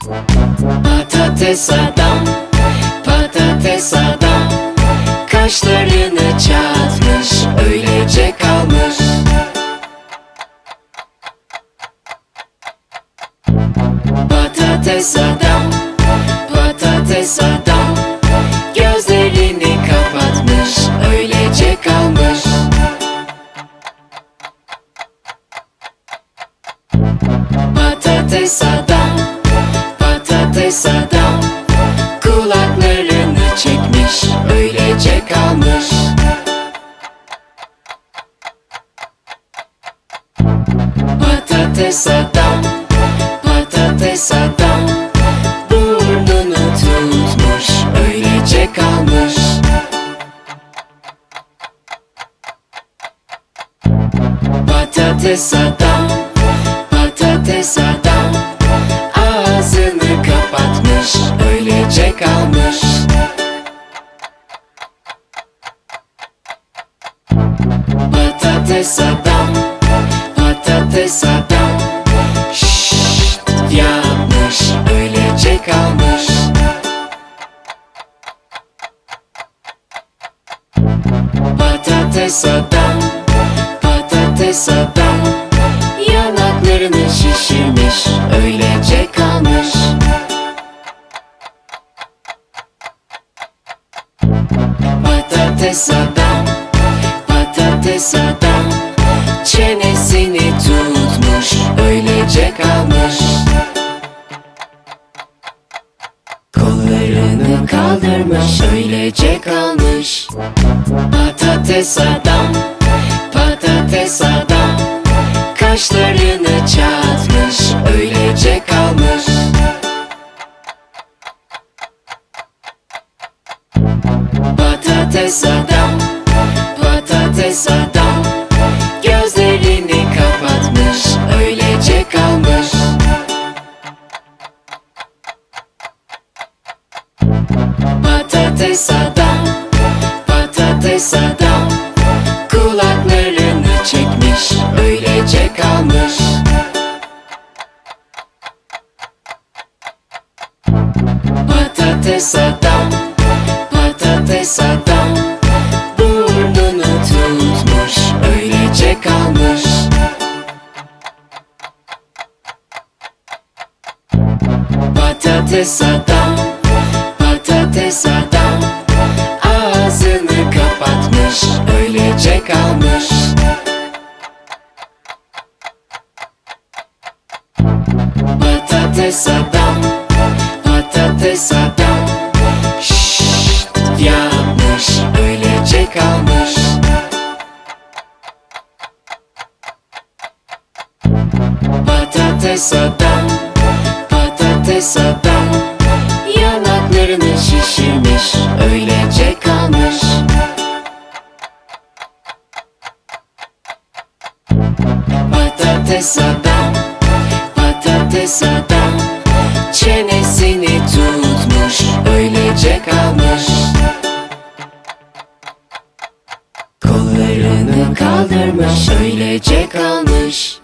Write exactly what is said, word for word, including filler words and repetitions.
Patates adam, patates adam, kaşlarını çatmış, öylece kalmış. Patates adam, patates adam, gözlerini kapatmış, öylece kalmış. Patates adam, patates adam, kulaklarını çekmiş, öylece kalmış. Patates adam, patates adam, burnunu tutmuş, öylece kalmış. Patates adam, patates adam, ağzını kapatmış, öylece kalmış. Patates adam, patates adam, şşşt yapmış, öylece kalmış. Patates adam, patates adam, yanaklarını şişirmiş, öylece kalmış. Patates adam, patates adam, çenesini tutmuş, öylece kalmış. Kollarını kaldırmış, öylece kalmış. Patates adam, patates adam, kaşlarını çatmış, öylece kalmış. Patates adam, patates adam, gözlerini kapatmış, öylece kalmış. Patates adam, patates adam, kulaklarını çekmiş, öylece kalmış. Patates adam, patates adam, burnunu tutmuş, öylece kalmış. Patates adam, patates adam, ağzını kapatmış, öylece kalmış. Patates adam, patates adam, şşşt yapmış, öylece kalmış. Patates adam, patates adam, yanaklarını şişirmiş, öylece kalmış. Patates adam, patates adam, çenesini tutmuş, öylece kalmış. Kollarını kaldırmış, öylece kalmış.